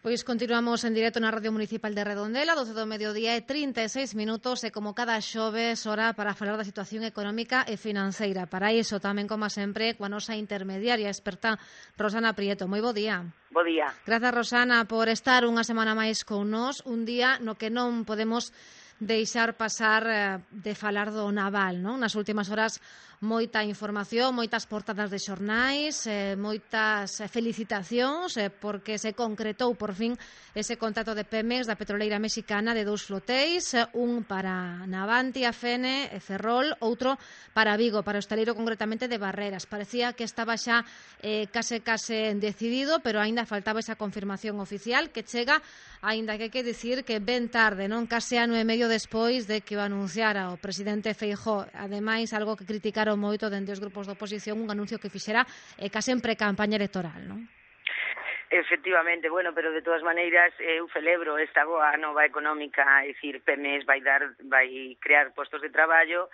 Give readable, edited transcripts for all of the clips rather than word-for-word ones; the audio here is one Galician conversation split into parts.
Pois continuamos en directo na Radio Municipal de Redondela, 12 do mediodía e 36 minutos, e como cada xoves, hora para falar da situación económica e financeira. Para iso, tamén, como sempre, coa nosa intermediaria experta, Rosana Prieto. Moi bo día. Bo día. Grazas, Rosana, por estar unha semana máis con nós, un día no que non podemos deixar pasar de falar do naval, non? Nas últimas horas moita información, moitas portadas de xornais, moitas felicitacións porque se concretou por fin ese contrato de Pemex da petroleira mexicana de 2 flotéis, un para Navantia, Fene e Ferrol, outro para Vigo, para o estaleiro concretamente de Barreras. Parecía que estaba xa case decidido, pero aínda faltaba esa confirmación oficial que chega, aínda que hai que dicir que ben tarde, non? Case ano e medio despois de que o anunciara o presidente Feijóo. Ademais, algo que criticaron moito dende os grupos de oposición, un anuncio que fixera case en pre-campaña electoral, non? Efectivamente, bueno, pero de todas maneiras eu celebro esta boa nova económica, é dicir, Pemex vai crear postos de traballo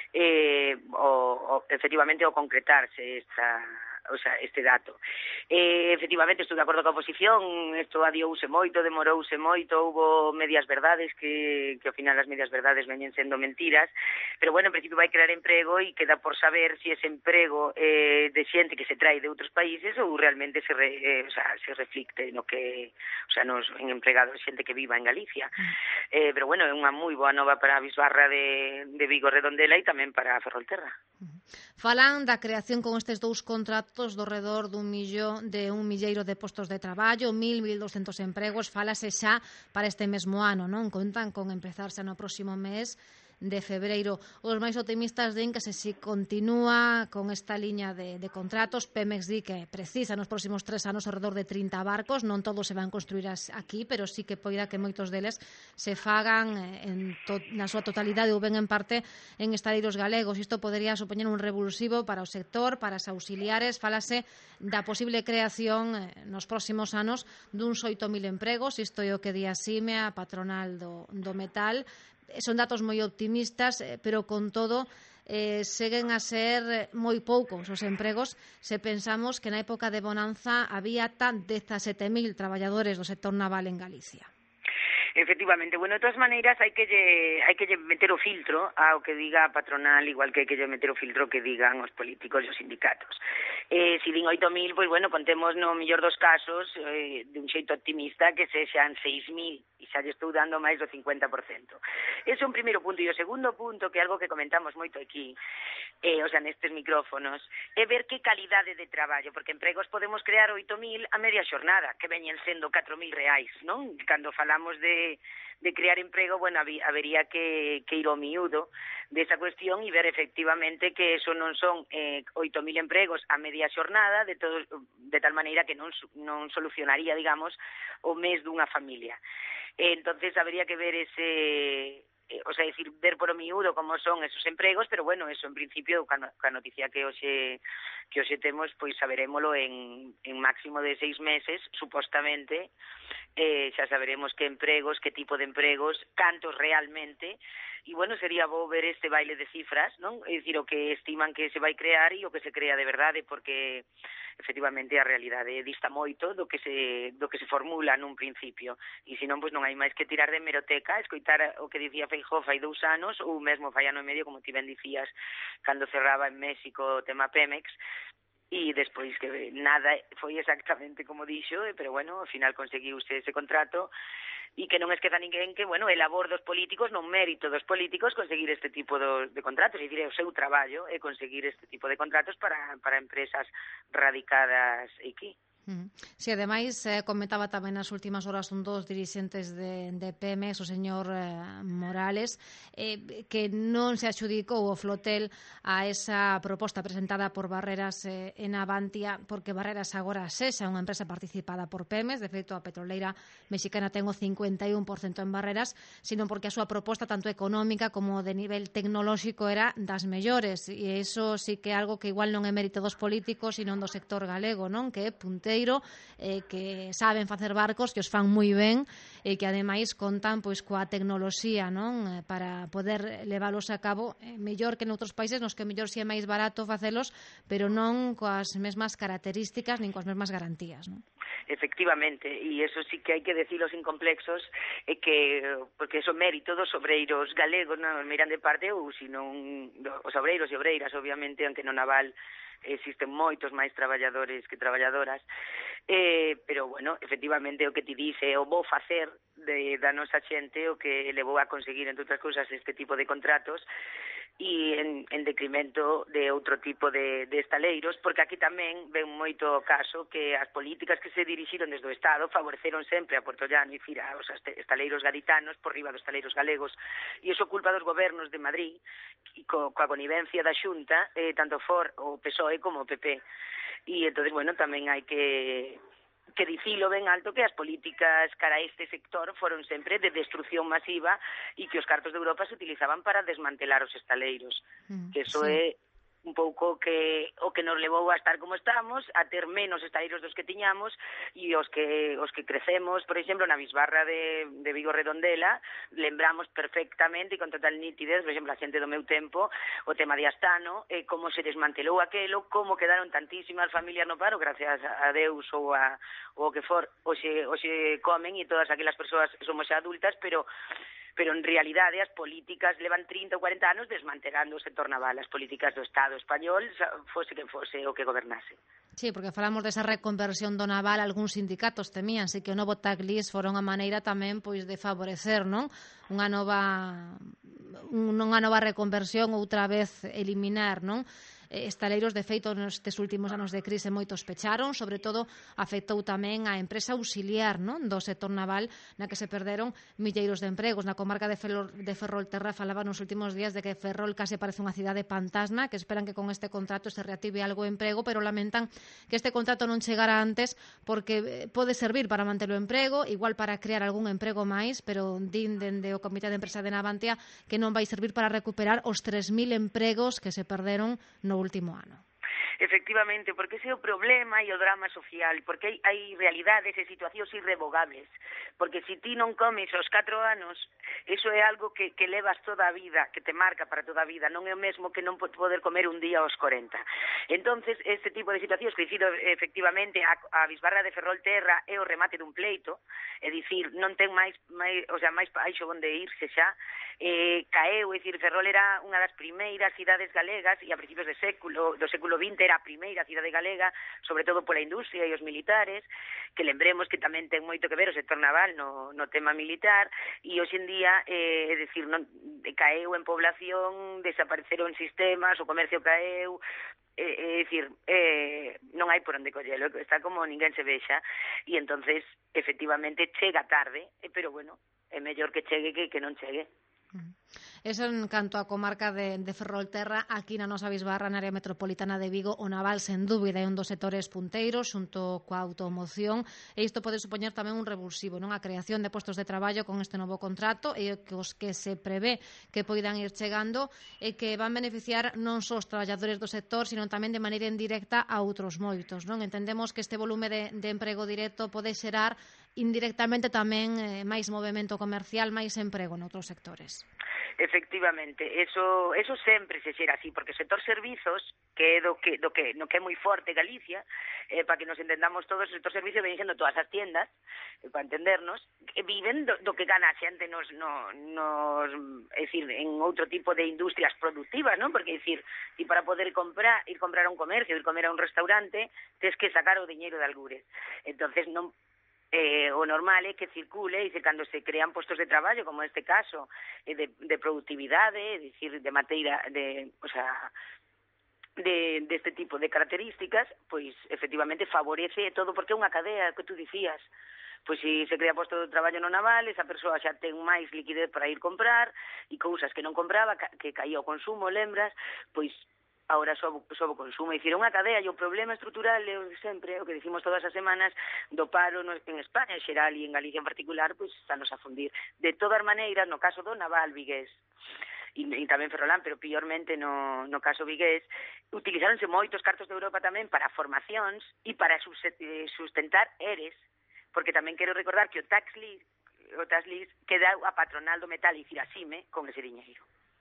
efectivamente ao concretarse este dato. Efectivamente, estou de acordo coa oposición, isto adiouse moito, demorouse moito, houve medias verdades que ao final as medias verdades veñen sendo mentiras, pero bueno, en principio vai crear emprego e queda por saber se ese emprego de xente que se trae de outros países ou realmente se reflicte no que, en empregados xente que viva en Galicia. Pero bueno, é unha moi boa nova para a bisbarra de Vigo Redondela e tamén para Ferrolterra. Falan da creación con estes 2 contratos do redor dun milleiro de postos de traballo, 1.200 empregos. Falase xa para este mesmo ano, non? Contan con empezarse no próximo mes de febreiro. Os máis optimistas din que se continúa con esta liña de contratos. Pemex di que precisa nos próximos 3 anos ao redor de 30 barcos. Non todos se van construir aquí, pero sí que poida que moitos deles se fagan na súa totalidade ou ben en parte en estaleiros galegos. Isto podería supoñer un revulsivo para o sector, para as auxiliares. Falase da posible creación nos próximos anos duns 8.000 empregos. Isto é o que di a SIME, a patronal do metal. Son datos moi optimistas, pero con todo seguen a ser moi poucos os empregos se pensamos que na época de bonanza había 17.000 traballadores do sector naval en Galicia. Efectivamente, bueno, de todas maneiras hai que lle meter o filtro ao que diga a patronal, igual que hai que lle meter o filtro que digan os políticos e os sindicatos. Si din 8.000, pois bueno, contemos no mellor dos casos de un xeito optimista que sexan 6.000 e xa lle estou dando máis do 50%. Ese é un primeiro punto. E o segundo punto, que é algo que comentamos moito aquí, nestes micrófonos, é ver que calidade de traballo, porque empregos podemos crear 8.000 a media xornada, que veñen sendo 4.000 reais, non? Cando falamos de crear emprego, bueno, habería que ir ao miúdo desa cuestión e ver efectivamente que eso non son 8.000 empregos a media xornada, de tal maneira que non solucionaría, digamos, o mes dunha familia. Entonces habería que ver ver por o miúdo como son esos empregos, pero bueno, eso en principio, ca noticia que hoxe temos, pois saberémolo en máximo de 6 meses, supostamente, xa saberemos que empregos, que tipo de empregos, cantos realmente, e bueno, sería bo ver este baile de cifras, non? É dicir, o que estiman que se vai crear e o que se crea de verdade, porque efectivamente a realidade dista moito do que se formula nun principio, e senón, pois non hai máis que tirar de hemeroteca, escoitar o que dicía Feijóo fai 2 anos, ou mesmo fai ano e medio, como ti ben dicías, cando cerraba en México o tema Pemex, e despois que nada foi exactamente como dixo, pero bueno, ao final conseguiuse ese contrato, e que non esqueza ninguén que, bueno, é labor dos políticos, non mérito dos políticos conseguir este tipo de contratos, é dicir, é o seu traballo é conseguir este tipo de contratos para empresas radicadas aquí. Si, ademais, comentaba tamén nas últimas horas un dos dirixentes de Pemex, o señor Morales, que non se adxudicou o flotel a esa proposta presentada por Barreras en Navantia, porque Barreras agora sexa unha empresa participada por Pemex, de feito a petroleira mexicana ten o 51% en Barreras, sino porque a súa proposta, tanto económica como de nivel tecnolóxico, era das mellores, e iso sí que é algo que igual non é mérito dos políticos, sino do sector galego, non? Que é punteiro cruceiro, que saben facer barcos, que os fan moi ben, e que ademais contan pois coa tecnoloxía, non, para poder leválos a cabo mellor que noutros países nos que mellor si é máis barato facelos, pero non coas mesmas características nin coas mesmas garantías, non? Efectivamente, e eso sí que hai que decirlo sin complexos, é que, porque eso mérito dos obreiros galegos, non miran de parte, ou senón os obreiros e obreiras, obviamente, aunque no naval existen moitos máis traballadores que traballadoras, pero, bueno, efectivamente, o que ti dice, o bo facer da nosa xente, o que levou a conseguir, entre outras cousas, este tipo de contratos, e en decremento de outro tipo de estaleiros, porque aquí tamén ven moito o caso que as políticas que se dirixiron desde o Estado favoreceron sempre a Porto Llano e Fira os estaleiros gaditanos por riba dos estaleiros galegos, e iso culpa dos gobernos de Madrid e coa connivencia da Xunta, tanto o PSOE como o PP. E entonces, bueno, tamén hai que dicilo ben alto que as políticas cara a este sector foron sempre de destrucción masiva e que os cartos de Europa se utilizaban para desmantelar os estaleiros. Que eso sí. é un pouco o que nos levou a estar como estamos, a ter menos estaleiros dos que tiñamos, e os que crecemos, por exemplo, na bisbarra de Vigo Redondela, lembramos perfectamente e con total nitidez, por exemplo, a xente do meu tempo, o tema de Astano, como se desmantelou aquelo, como quedaron tantísimas familias no paro, gracias a Deus ou o que for, hoxe comen e todas aquelas persoas somos xa adultas, pero en realidade as políticas levan 30 ou 40 anos desmantelando o sector naval, as políticas do Estado español, fose quen fose o que gobernase. Sí, porque falamos desa reconversión do naval, algúns sindicatos temían, que o novo tax list fora unha maneira tamén pois de favorecer, non? Unha nova reconversión, outra vez eliminar, non? Estaleiros, de feito, nestes últimos anos de crise moitos pecharon, sobre todo afectou tamén a empresa auxiliar, non, do sector naval, na que se perderon milleiros de empregos. Na comarca de Ferrolterra falaba nos últimos días de que Ferrol case parece unha cidade fantasma, que esperan que con este contrato se reactive algo de emprego, pero lamentan que este contrato non chegara antes porque pode servir para manter o emprego, igual para crear algún emprego máis, pero din dende o Comité de Empresa de Navantia que non vai servir para recuperar os 3.000 empregos que se perderon no último ano. Efectivamente, porque ese é o problema e o drama social, porque hai realidades e situacións irrevogables, porque se ti non comes aos 4 anos, eso é algo que levas toda a vida, que te marca para toda a vida, non é o mesmo que non poder comer un día aos 40. Entonces, este tipo de situacións, coincido efectivamente, a bisbarra de Ferrolterra é o remate dun pleito, é dicir, non ten máis baixo onde irse xa, caeu, é dicir, Ferrol era unha das primeiras cidades galegas e a principios do século XX era a primeira cidade galega, sobre todo pola industria e os militares, que lembremos que tamén ten moito que ver o sector naval no tema militar, e hoxe en día, é dicir, non caeu en población, desapareceron sistemas, o comercio caeu, é dicir, non hai por onde collelo, está como ninguén se vexa, e entonces efectivamente chega tarde, pero bueno, é mellor que chegue que non chegue. Eso en canto á comarca de Ferrolterra. Aquí na nosa bisbarra, na área metropolitana de Vigo, o naval sen dúbida é un dos sectores punteiros xunto coa automoción, e isto pode supoñer tamén un revulsivo, non, a creación de postos de traballo con este novo contrato, e os que se prevé que poidan ir chegando e que van beneficiar non só os traballadores do sector, sino tamén de maneira indirecta a outros moitos, non? Entendemos que este volume de emprego directo pode xerar indirectamente tamén máis movemento comercial, máis emprego noutros sectores. Efectivamente, eso sempre se xera así, porque o sector servizos, que é no que é moi forte Galicia, para que nos entendamos todos, o sector servizos ven sendo todas as tiendas, para entendernos, viven do que gana a xente nos é dicir, en outro tipo de industrias productivas, non? Porque, é dicir, ti para poder ir comprar a un comercio, ir comer a un restaurante, tens que sacar o diñeiro de algures. Entonces, non o normal é que circule, e cando se crean postos de traballo, como este caso, de productividade, é dicir, de materia, de este tipo de características, pois efectivamente favorece todo, porque é unha cadea que tú dicías. Pois se crea posto de traballo no naval, esa persoa xa ten máis liquidez para ir comprar, e cousas que non compraba, que caía o consumo, lembras, pois agora sobe o consumo. É dicir, unha cadea, e o problema estrutural é sempre, o que dicimos todas as semanas, do paro en España en xeral e en Galicia en particular, pois está nos a fundir. De todas maneiras, no caso do naval vigués tamén Ferrolán, pero piormente no caso vigués, utilizáronse moitos cartos de Europa tamén para formacións e para sustentar ERES, porque tamén quero recordar que o tax list queda a patronal do metal e Cirasime con ese diñeiro.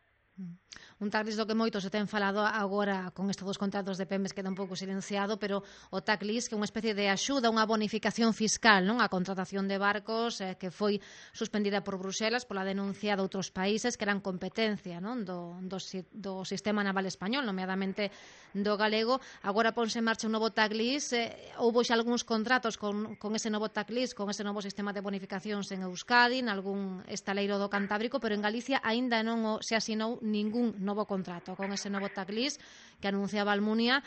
Un tax list do que moito se ten falado agora con estes dos contratos de Pemex queda un pouco silenciado, pero o tax list que é unha especie de axuda, unha bonificación fiscal, non, a contratación de barcos que foi suspendida por Bruxelas pola denuncia de outros países que eran competencia, non, do sistema naval español, nomeadamente do galego. Agora ponse en marcha un novo tax list, houbo xa algúns contratos con ese novo tax list, con ese novo sistema de bonificacións en Euskadi, en algún estaleiro do Cantábrico, pero en Galicia aínda non se asinou ningún novo contrato con ese novo tax list que anunciaba Almunia.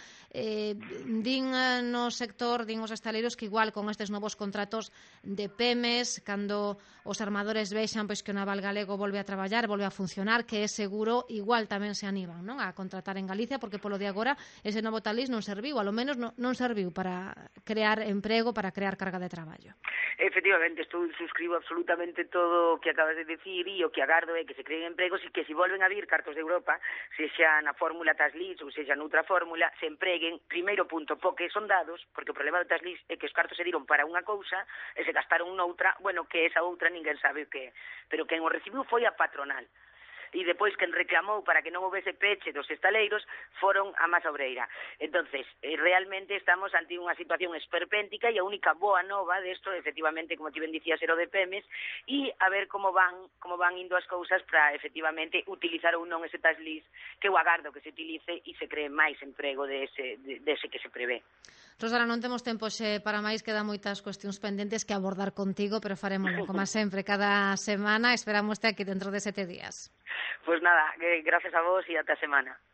Din no sector, din os estaleiros que igual con estes novos contratos de Pemex, cando os armadores vexan pois que o naval galego volve a traballar, volve a funcionar, que é seguro, igual tamén se animan, non, a contratar en Galicia, porque polo de agora ese novo tax list non serviu, ao menos non serviu para crear emprego, para crear carga de traballo. Efectivamente, suscribo absolutamente todo o que acabas de decir e o que agardo é que se creen empregos e que se volven a vir cartos de Europa, sexa na fórmula tax list ou sexa noutra fórmula, se empreguen, primeiro punto, porque son dados, porque o problema do tax list é que os cartos se diron para unha cousa e se gastaron noutra, bueno, que esa outra ninguén sabe o que é, pero quen o recibiu foi a patronal. E depois quen reclamou para que non houvese peche dos estaleiros foron a masa obreira. Entonces, realmente estamos ante unha situación esperpéntica e a única boa nova desto, efectivamente, como ti ben dicías, era o de Pemex, e a ver como van indo as cousas para, efectivamente, utilizar ou non ese tax list, que eu agardo que se utilice e se cree máis emprego dese que se prevé. Rosana, non temos tempo para máis, quedan moitas cuestións pendentes que abordar contigo, pero farémoslo, como sempre, cada semana. Esperamos aquí dentro de 7 días. Pues nada, gracias a vos e ata a semana.